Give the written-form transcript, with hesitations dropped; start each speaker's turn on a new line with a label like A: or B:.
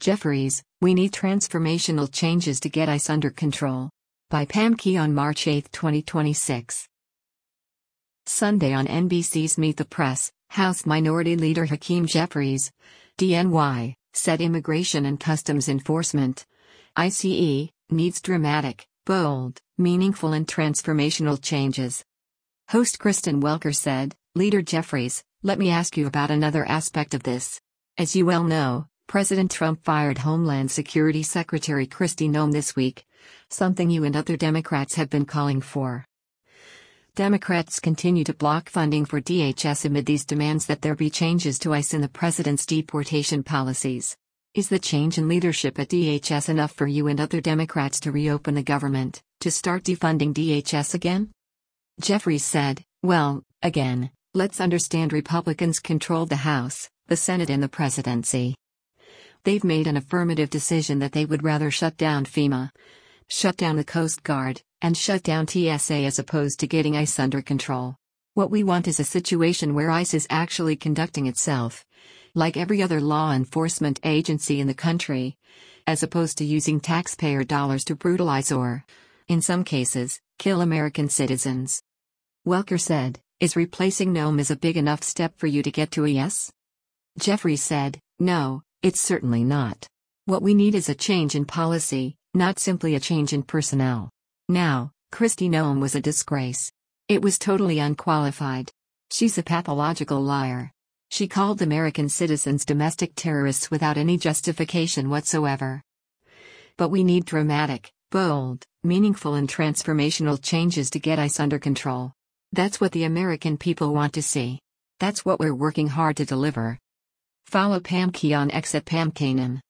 A: Jeffries, we need transformational changes to get ICE under control. By Pam Key on March 8, 2026. Sunday on NBC's Meet the Press, House Minority Leader Hakeem Jeffries, DNY, said Immigration and Customs Enforcement, ICE, needs dramatic, bold, meaningful and transformational changes. Host Kristen Welker said, "Leader Jeffries, let me ask you about another aspect of this. As you well know, President Trump fired Homeland Security Secretary Kristi Noem this week, something you and other Democrats have been calling for. Democrats continue to block funding for DHS amid these demands that there be changes to ICE in the president's deportation policies. Is the change in leadership at DHS enough for you and other Democrats to reopen the government, to start defunding DHS again?" Jeffries said, "Well, again, let's understand Republicans control the House, the Senate and the presidency. They've made an affirmative decision that they would rather shut down FEMA, shut down the Coast Guard, and shut down TSA as opposed to getting ICE under control. What we want is a situation where ICE is actually conducting itself, like every other law enforcement agency in the country, as opposed to using taxpayer dollars to brutalize or, in some cases, kill American citizens." Welker said, "Is replacing Noem a big enough step for you to get to a yes?" Jeffries said, "No, it's certainly not. What we need is a change in policy, not simply a change in personnel. Now, Kristi Noem was a disgrace. It was totally unqualified. She's a pathological liar. She called American citizens domestic terrorists without any justification whatsoever. But we need dramatic, bold, meaningful and transformational changes to get ICE under control. That's what the American people want to see. That's what we're working hard to deliver." Follow Pam Key on X at Pam Kanan.